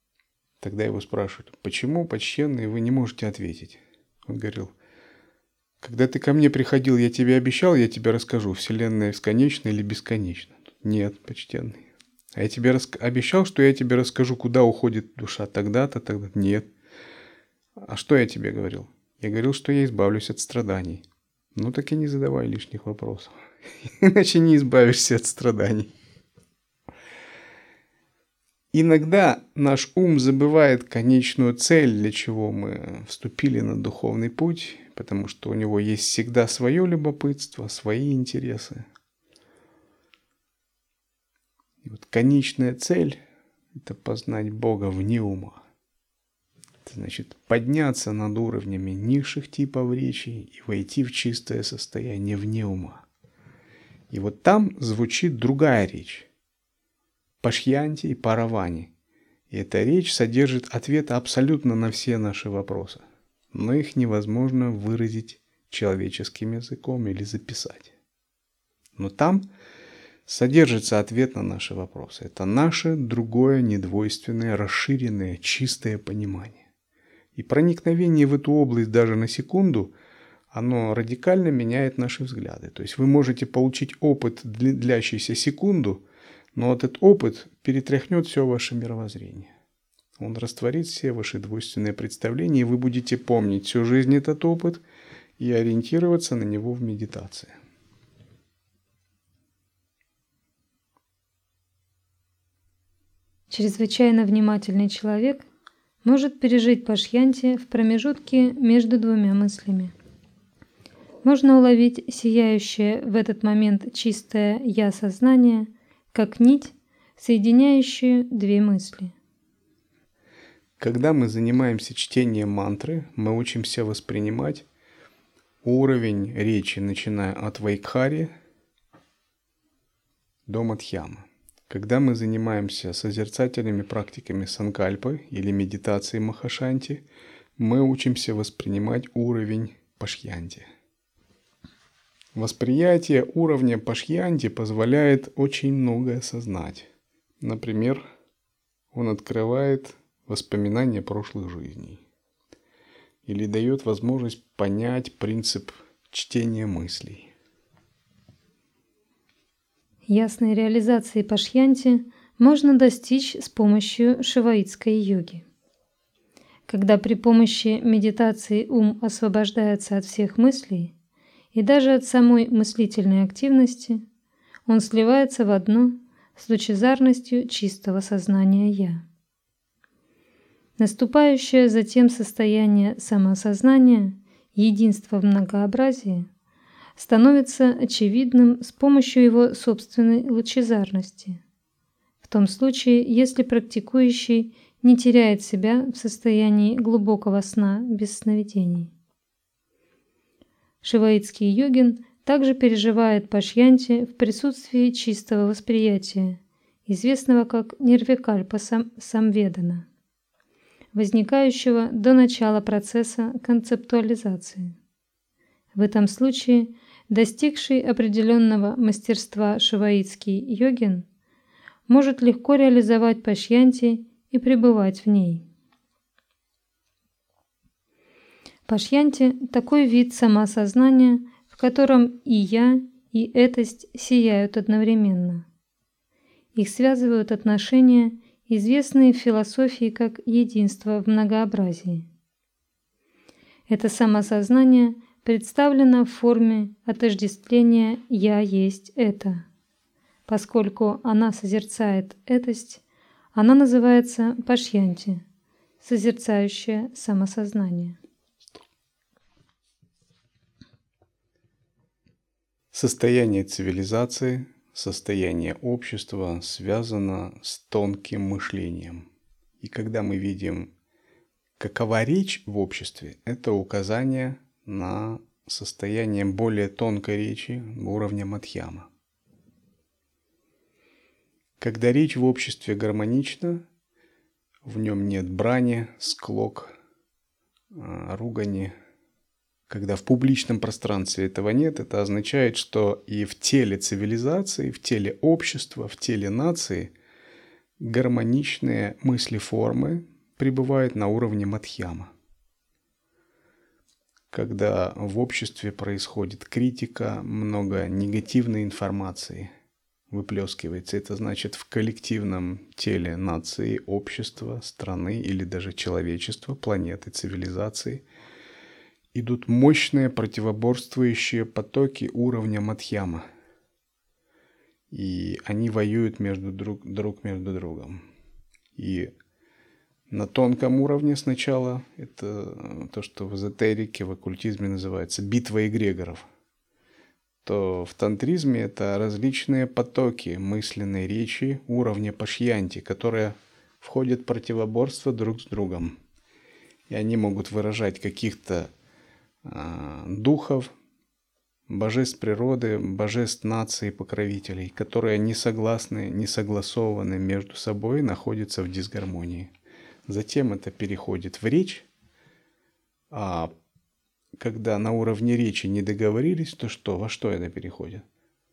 Тогда его спрашивают, почему, почтенный, вы не можете ответить? Он говорил, Когда ты ко мне приходил, я тебе обещал, я тебе расскажу, Вселенная бесконечна или бесконечна. Нет, почтенный. А я тебе обещал, что я тебе расскажу, куда уходит душа тогда-то, тогда. Нет. А что я тебе говорил? Я говорил, что я избавлюсь от страданий. Ну так и не задавай лишних вопросов. Иначе не избавишься от страданий. Иногда наш ум забывает конечную цель, для чего мы вступили на духовный путь, потому что у него есть всегда свое любопытство, свои интересы. И вот конечная цель – это познать Бога вне ума. Это значит подняться над уровнями низших типов речи и войти в чистое состояние вне ума. И вот там звучит другая речь. Пашьянти и Паравани. И эта речь содержит ответы абсолютно на все наши вопросы. Но их невозможно выразить человеческим языком или записать. Но там содержится ответ на наши вопросы. Это наше другое, недвойственное, расширенное, чистое понимание. И проникновение в эту область даже на секунду, оно радикально меняет наши взгляды. То есть вы можете получить опыт, длящийся секунду, но этот опыт перетряхнет все ваше мировоззрение. Он растворит все ваши двойственные представления, и вы будете помнить всю жизнь этот опыт и ориентироваться на него в медитации. Чрезвычайно внимательный человек может пережить пашьянти в промежутке между двумя мыслями. Можно уловить сияющее в этот момент чистое «я-сознание» как нить, соединяющую две мысли. Когда мы занимаемся чтением мантры, мы учимся воспринимать уровень речи, начиная от Вайкхари до Мадхьямы. Когда мы занимаемся созерцательными практиками санкальпы или медитацией махашанти, мы учимся воспринимать уровень пашьянти. Восприятие уровня пашьянти позволяет очень многое осознать. Например, он открывает воспоминания прошлых жизней или дает возможность понять принцип чтения мыслей. Ясной реализации пашьянти можно достичь с помощью шиваитской йоги. Когда при помощи медитации ум освобождается от всех мыслей и даже от самой мыслительной активности, он сливается в одно с лучезарностью чистого сознания «Я». Наступающее затем состояние самоосознания, единства в многообразии, становится очевидным с помощью его собственной лучезарности, в том случае, если практикующий не теряет себя в состоянии глубокого сна без сновидений. Шиваитский йогин также переживает пашьянти в присутствии чистого восприятия, известного как нирвикальпа самведана, возникающего до начала процесса концептуализации. В этом случае достигший определенного мастерства шиваитский йогин может легко реализовать пашьянти и пребывать в ней. Пашьянти – такой вид самоосознания, в котором и «я», и «этость» сияют одновременно. Их связывают отношения, известные в философии как единство в многообразии. Это самосознание представлено в форме отождествления «я есть это». Поскольку она созерцает этость, она называется пашьянти, созерцающее самосознание. Состояние цивилизации, состояние общества связано с тонким мышлением. И когда мы видим, какова речь в обществе, это указание на состояние более тонкой речи уровня Мадхьяма. Когда речь в обществе гармонична, в нем нет брани, склок, ругани. Когда в публичном пространстве этого нет, это означает, что и в теле цивилизации, в теле общества, в теле нации гармоничные мыслеформы пребывают на уровне Мадхьяма. когда в обществе происходит критика, много негативной информации выплескивается. Это значит, в коллективном теле нации, общества, страны или даже человечества, планеты, цивилизации идут мощные противоборствующие потоки уровня Мадхьяма. И они воюют друг между другом. И на тонком уровне сначала это то, что в эзотерике, в оккультизме называется битва эгрегоров. То в тантризме это различные потоки мысленной речи уровня пашьянти, которые входят в противоборство друг с другом. И они могут выражать каких-то духов, божеств природы, божеств нации, покровителей, которые не согласны, не согласованы между собой, находятся в дисгармонии. Затем это переходит в речь, а когда на уровне речи не договорились, то что? Во что это переходит?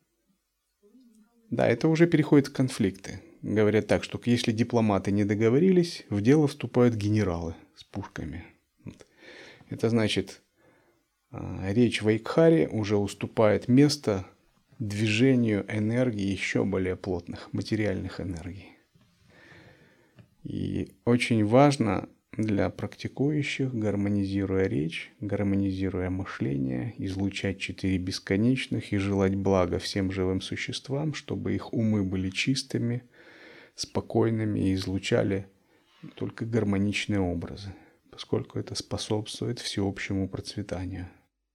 Да, это уже переходит в конфликты. Говорят так, что если дипломаты не договорились, в дело вступают генералы с пушками. Это значит, речь Вайкхари уже уступает место движению энергии еще более плотных, материальных энергий. И очень важно для практикующих, гармонизируя речь, гармонизируя мышление, излучать 4 бесконечных и желать блага всем живым существам, чтобы их умы были чистыми, спокойными и излучали только гармоничные образы, поскольку это способствует всеобщему процветанию.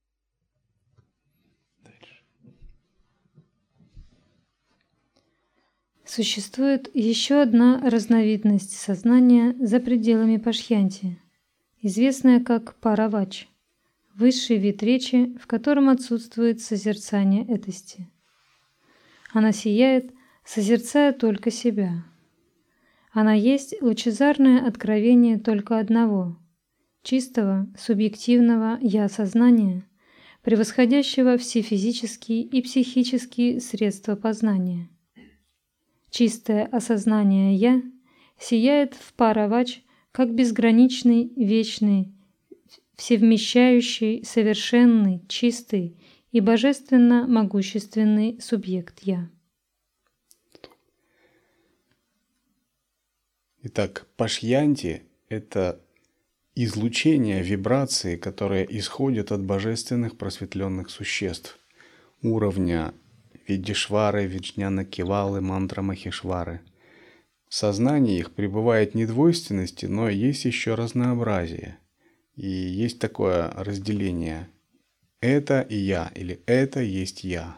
Существует еще одна разновидность сознания за пределами пашьянти, известная как паравач, высший вид речи, в котором отсутствует созерцание этости. Она сияет, созерцая только себя. Она есть лучезарное откровение только одного, чистого, субъективного «я-сознания», превосходящего все физические и психические средства познания. Чистое осознание «я» сияет в паравач как безграничный, вечный, всевмещающий, совершенный, чистый и божественно могущественный субъект «я». Итак, пашьянти – это излучение, вибрации, которые исходят от божественных просветленных существ уровня Видишвары, Виджняна Кевалы, Мантра Махешвары. В сознании их пребывает не двойственности, но есть еще разнообразие. И есть такое разделение «это и я» или «это есть я».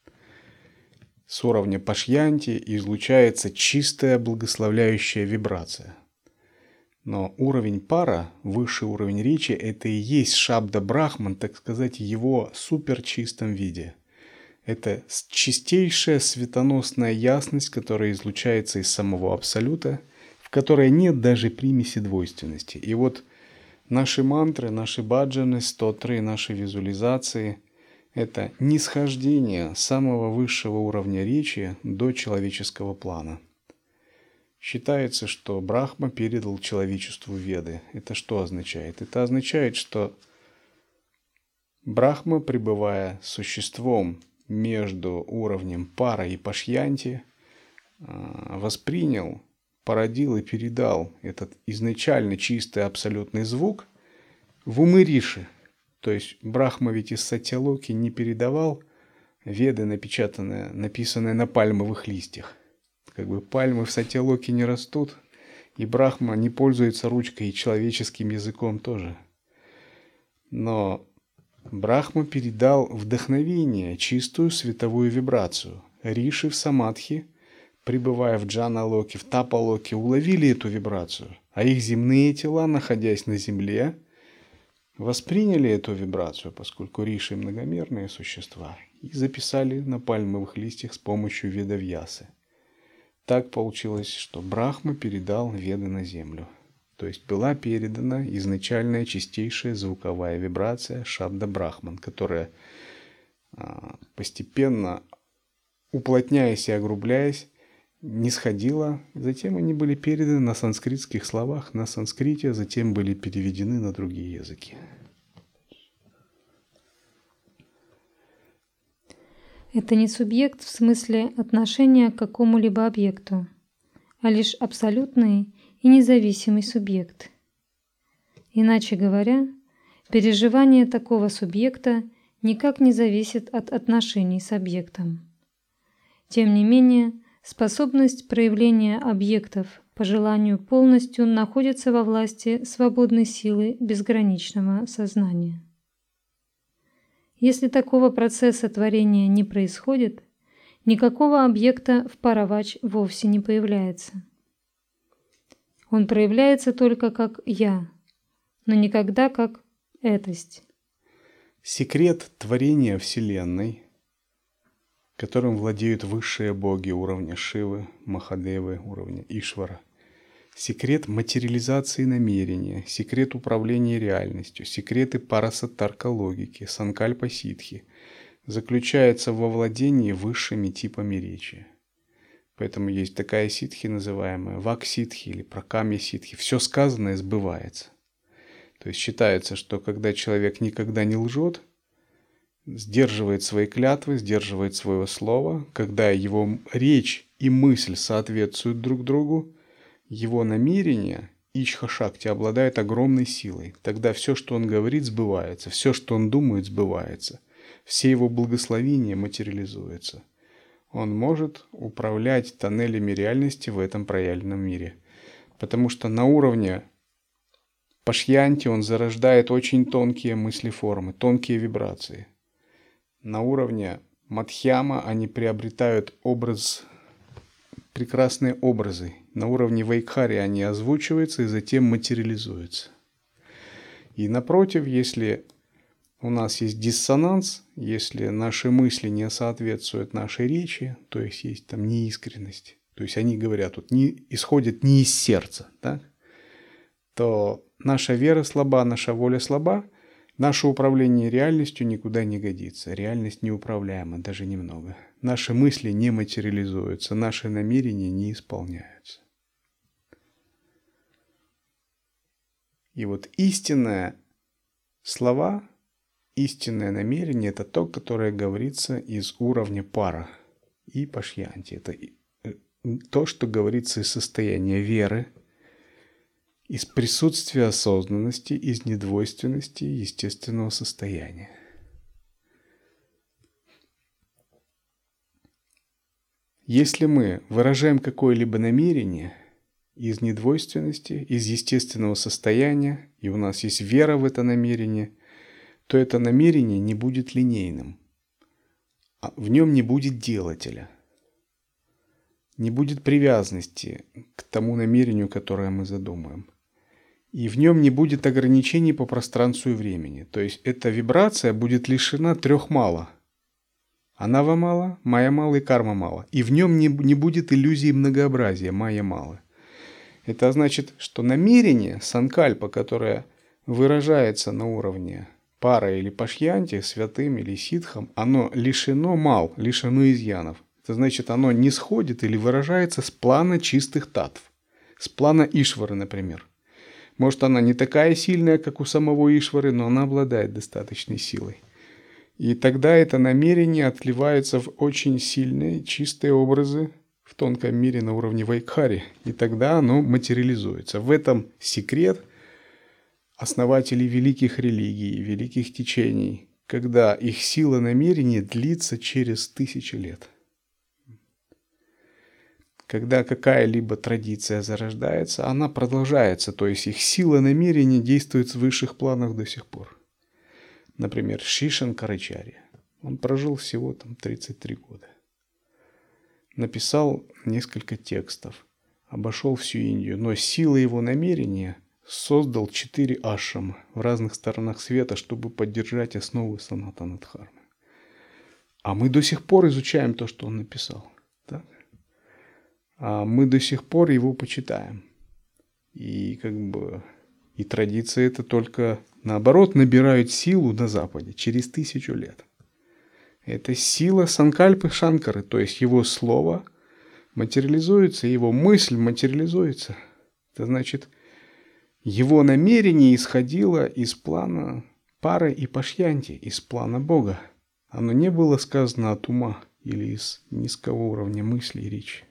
С уровня пашьянти излучается чистая благословляющая вибрация. Но уровень пара, высший уровень речи, это и есть Шабда Брахман, так сказать, в его суперчистом виде. Это чистейшая светоносная ясность, которая излучается из самого Абсолюта, в которой нет даже примеси двойственности. И вот наши мантры, наши баджаны, стотры, наши визуализации – это нисхождение самого высшего уровня речи до человеческого плана. Считается, что Брахма передал человечеству Веды. Это что означает? Это означает, что Брахма, пребывая существом между уровнем пара и пашьянти, воспринял, породил и передал этот изначально чистый абсолютный звук в умы Риши. То есть Брахма ведь из Сатьялоки не передавал Веды, написанные на пальмовых листьях. Как бы пальмы в Сатьялоке не растут, и Брахма не пользуется ручкой и человеческим языком тоже. Но Брахма передал вдохновение, чистую световую вибрацию. Риши в самадхи, пребывая в джана-локе, в тапа-локе, уловили эту вибрацию, а их земные тела, находясь на земле, восприняли эту вибрацию, поскольку риши многомерные существа, и записали на пальмовых листьях с помощью ведавьясы. Так получилось, что Брахма передал Веды на землю. То есть была передана изначальная чистейшая звуковая вибрация Шабда Брахман, которая постепенно, уплотняясь и огрубляясь, нисходила. Затем они были переданы на санскритских словах, на санскрите, затем были переведены на другие языки. Это не субъект в смысле отношения к какому-либо объекту, а лишь абсолютный и независимый субъект. Иначе говоря, переживание такого субъекта никак не зависит от отношений с объектом. Тем не менее, способность проявления объектов по желанию полностью находится во власти свободной силы безграничного сознания. Если такого процесса творения не происходит, никакого объекта в Паравач вовсе не появляется. Он проявляется только как «я», но никогда как «этость». Секрет творения Вселенной, которым владеют высшие боги уровня Шивы, Махадевы, уровня Ишвара. Секрет материализации намерения, секрет управления реальностью, секреты парасаттарка логики, санкальпа ситхи заключается во владении высшими типами речи. Поэтому есть такая ситхи, называемая вак-ситхи или пракамья-ситхи. Все сказанное сбывается. То есть считается, что когда человек никогда не лжет, сдерживает свои клятвы, сдерживает свое слово, когда его речь и мысль соответствуют друг другу, его намерение, ичха-шакти, обладает огромной силой. Тогда все, что он говорит, сбывается. Все, что он думает, сбывается. Все его благословения материализуются. Он может управлять тоннелями реальности в этом проявленном мире. Потому что на уровне пашьянти он зарождает очень тонкие мыслеформы, тонкие вибрации. На уровне мадхьяма они приобретают прекрасные образы. На уровне вайкхари они озвучиваются и затем материализуются. И напротив, если у нас есть диссонанс, если наши мысли не соответствуют нашей речи, то есть есть там неискренность, то есть они говорят, исходят не из сердца, так? То наша вера слаба, наша воля слаба, наше управление реальностью никуда не годится. Реальность неуправляема, даже немного. Наши мысли не материализуются, наши намерения не исполняются. И вот истинные слова, истинное намерение – это то, которое говорится из уровня пара и пашьянти. Это то, что говорится из состояния веры, из присутствия осознанности, из недвойственности естественного состояния. Если мы выражаем какое-либо намерение из недвойственности, из естественного состояния, и у нас есть вера в это намерение, то это намерение не будет линейным. В нем не будет делателя. Не будет привязанности к тому намерению, которое мы задумаем. И в нем не будет ограничений по пространству и времени. То есть эта вибрация будет лишена трех мало. Анава мало, майя мало и карма мало. И в нем не будет иллюзии многообразия, майя мало. Это значит, что намерение, санкальпа, которое выражается на уровне пара или пашьянти, святым или ситхом, оно лишено мал, лишено изъянов. Это значит, оно не сходит или выражается с плана чистых татв. С плана Ишвары, например. Может, она не такая сильная, как у самого Ишвары, но она обладает достаточной силой. И тогда это намерение отливается в очень сильные, чистые образы в тонком мире на уровне вайкхари. И тогда оно материализуется. В этом секрет основателей великих религий, великих течений, когда их сила намерения длится через тысячи лет. Когда какая-либо традиция зарождается, она продолжается, то есть их сила намерения действует в высших планах до сих пор. Например, Шри Шанкарачарья. Он прожил всего 33 года. Написал несколько текстов, обошел всю Индию, но сила его намерения создал 4 ашрама в разных сторонах света, чтобы поддержать основы санатана дхармы. А мы до сих пор изучаем то, что он написал. Так? А мы до сих пор его почитаем. И и традиции это только наоборот набирают силу на Западе через 1000 лет. Это сила санкальпы Шанкары, то есть его слово материализуется, его мысль материализуется. Это значит, его намерение исходило из плана пары и пашьянти, из плана Бога. Оно не было сказано от ума или из низкого уровня мысли и речи.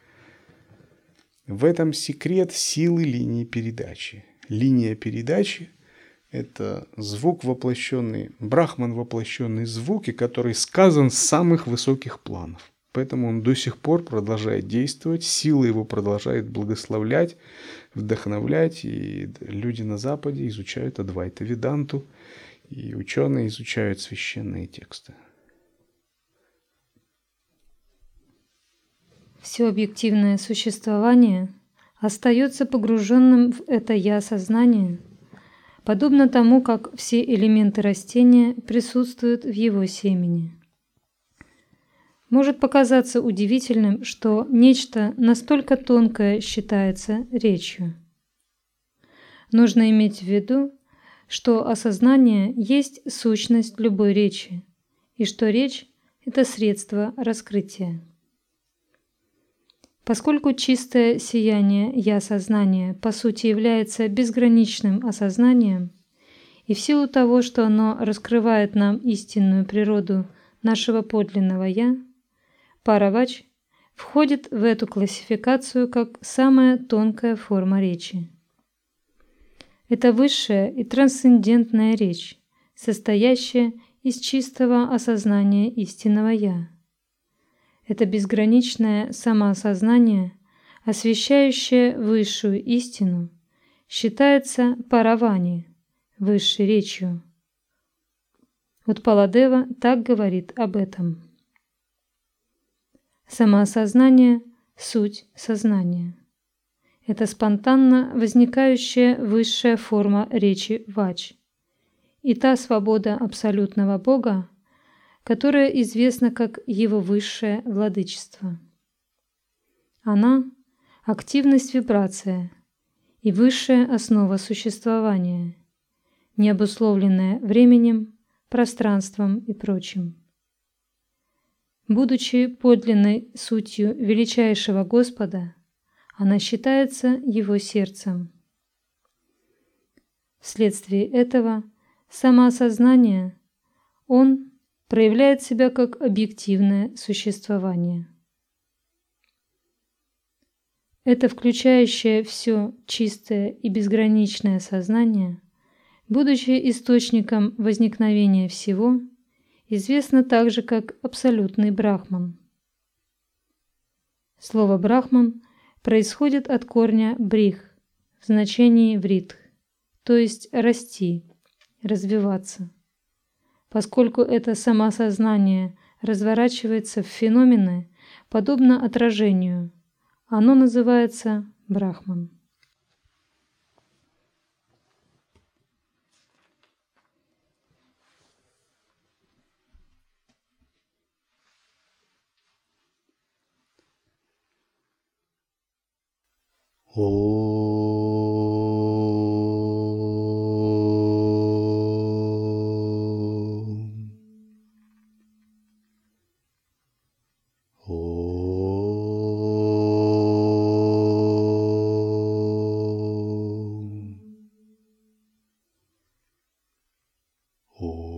В этом секрет силы линии передачи. Линия передачи – это звук воплощенный, брахман воплощенный звуки, который сказан с самых высоких планов. Поэтому он до сих пор продолжает действовать, сила его продолжает благословлять, вдохновлять. И люди на Западе изучают Адвайта Веданту, и ученые изучают священные тексты. Все объективное существование остается погруженным в это «я» сознание, подобно тому, как все элементы растения присутствуют в его семени. Может показаться удивительным, что нечто настолько тонкое считается речью. Нужно иметь в виду, что осознание есть сущность любой речи, и что речь – это средство раскрытия. Поскольку чистое сияние «я»-сознания по сути является безграничным осознанием, и в силу того, что оно раскрывает нам истинную природу нашего подлинного «я», Паравач входит в эту классификацию как самая тонкая форма речи. Это высшая и трансцендентная речь, состоящая из чистого осознания истинного «я». Это безграничное самоосознание, освещающее высшую истину, считается паравани, высшей речью. Утпаладева так говорит об этом. Самоосознание – суть сознания. Это спонтанно возникающая высшая форма речи вач. И та свобода абсолютного Бога, которая известна как Его высшее владычество. Она – активность вибрация и высшая основа существования, не обусловленная временем, пространством и прочим. Будучи подлинной сутью величайшего Господа, она считается Его сердцем. Вследствие этого самоосознания Он проявляет себя как объективное существование. Это включающее все чистое и безграничное сознание, будучи источником возникновения всего, известно также как абсолютный Брахман. Слово «брахман» происходит от корня «брих» в значении «вритх», то есть «расти», «развиваться». Поскольку это самоосознание разворачивается в феномены, подобно отражению, оно называется Брахман. Oh.